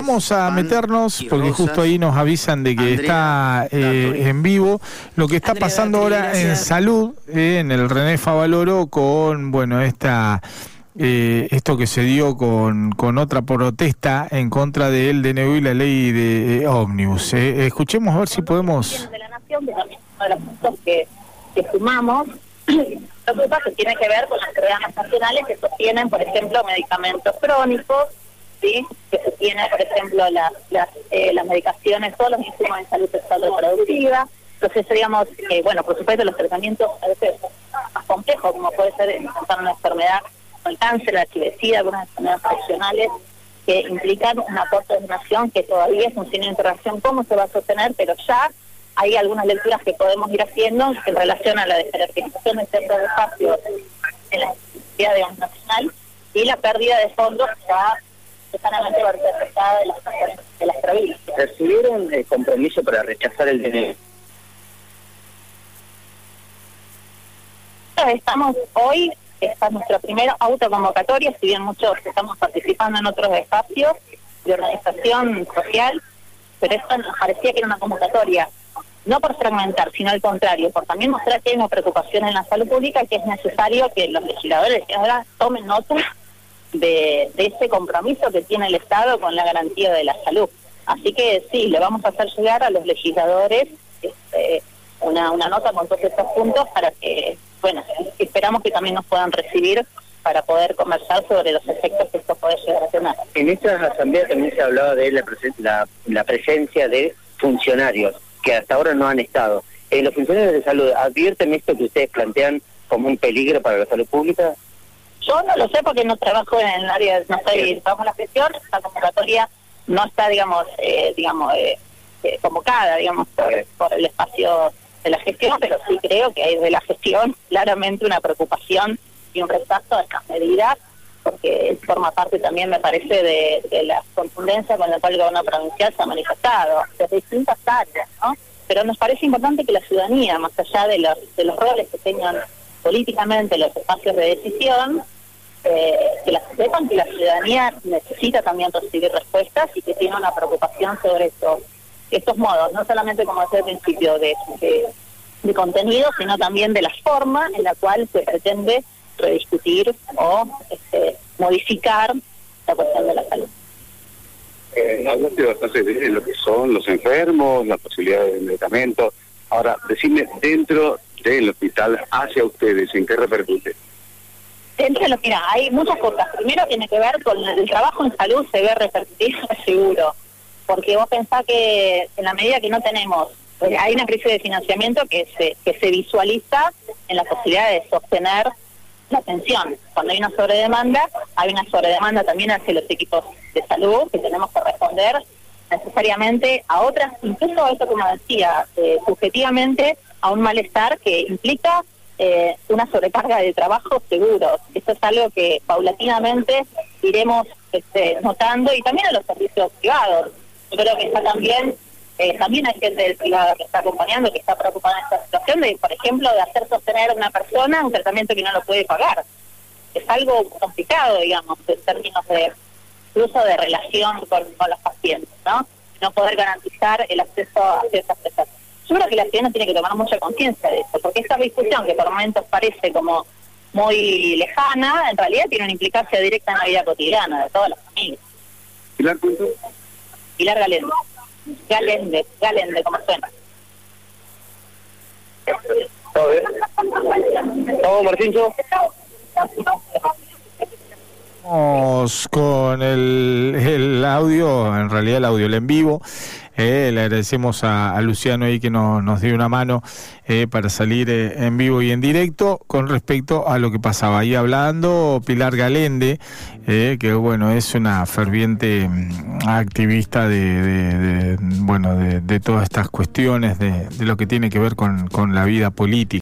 Vamos a meternos, porque justo ahí nos avisan de que está en vivo lo que está pasando ahora en salud, en el René Favaloro, con, bueno, esto que se dio con otra protesta en contra del DNU y la ley de ómnibus. Escuchemos a ver si podemos... De la Nación, que también es uno de los puntos que sumamos. Lo que pasa tiene que ver con las programas nacionales que sostienen, por ejemplo, medicamentos crónicos, ¿sí? Que sostienen, por ejemplo, las medicaciones, todos los insumos en salud sexual reproductiva. Entonces, digamos, bueno, por supuesto, los tratamientos a veces más complejos, como puede ser enfrentar una enfermedad como el cáncer, la HIV, algunas enfermedades profesionales que implican un aporte de donación que todavía es un signo de interrogación cómo se va a sostener, pero ya hay algunas lecturas que podemos ir haciendo en relación a la desjerarquización del centro de espacio en la necesidad de nacional y la pérdida de fondos ya totalmente afectada de las provincias. ¿Recibieron el compromiso para rechazar el DNU? Hoy esta es nuestra primera autoconvocatoria, si bien muchos estamos participando en otros espacios de organización social, pero esto nos parecía que era una convocatoria no por fragmentar, sino al contrario, por también mostrar que hay una preocupación en la salud pública, que es necesario que los legisladores ahora tomen nota de ese compromiso que tiene el Estado con la garantía de la salud. Así que sí, le vamos a hacer llegar a los legisladores una nota con todos estos puntos para que, bueno, esperamos que también nos puedan recibir para poder conversar sobre los efectos que esto puede llegar a tener. En esta asamblea también se hablaba de la presencia de funcionarios que hasta ahora no han estado. ¿Los funcionarios de salud advierten esto que ustedes plantean como un peligro para la salud pública? Yo no lo sé porque no trabajo en el área, no estoy trabajo en la gestión. Esta convocatoria no está, convocada, por el espacio de la gestión, pero sí creo que hay de la gestión claramente una preocupación y un rechazo a estas medidas, porque forma parte también, me parece, de la contundencia con la cual el gobierno provincial se ha manifestado desde distintas áreas, ¿no? Pero nos parece importante que la ciudadanía, más allá de los roles que tengan políticamente los espacios de decisión, que sepan que la ciudadanía necesita también recibir respuestas y que tiene una preocupación sobre estos modos, no solamente, como decía al principio, de contenido, sino también de la forma en la cual se pretende rediscutir o modificar la cuestión de la salud. Hablaste bastante de lo que son los enfermos, la posibilidad de medicamentos. Ahora, decime, dentro del hospital, hacia ustedes, ¿en qué repercute? Mira, hay muchas cosas. Primero tiene que ver con el trabajo en salud, se ve repercutido, seguro. Porque vos pensás que en la medida que no tenemos, hay una crisis de financiamiento que se visualiza en la posibilidad de sostener la atención. Cuando hay una sobredemanda, hay una sobredemanda también hacia los equipos de salud que tenemos que responder necesariamente a otras, incluso esto, como decía, subjetivamente a un malestar que implica una sobrecarga de trabajo seguro. Esto es algo que paulatinamente iremos notando, y también a los servicios privados. Yo creo que está también hay gente del privado que está acompañando, que está preocupada en esta situación de, por ejemplo, de hacer sostener a una persona un tratamiento que no lo puede pagar. Es algo complicado, digamos, en términos de incluso de relación con los pacientes, ¿no? No poder garantizar el acceso a ciertas prestaciones. Yo creo que la ciudadana tiene que tomar mucha conciencia de eso, porque esta discusión que por momentos parece como muy lejana, en realidad tiene una implicancia directa en la vida cotidiana de todas las familias. ¿Pilar cuánto? Pilar Galende, como suena. ¿Todo bien? ¿Todo, Martíncho? Vamos con el audio, en realidad el en vivo. Le agradecemos a Luciano ahí que nos dio una mano para salir en vivo y en directo con respecto a lo que pasaba ahí hablando Pilar Galende, que bueno, es una ferviente activista de todas estas cuestiones de lo que tiene que ver con la vida política.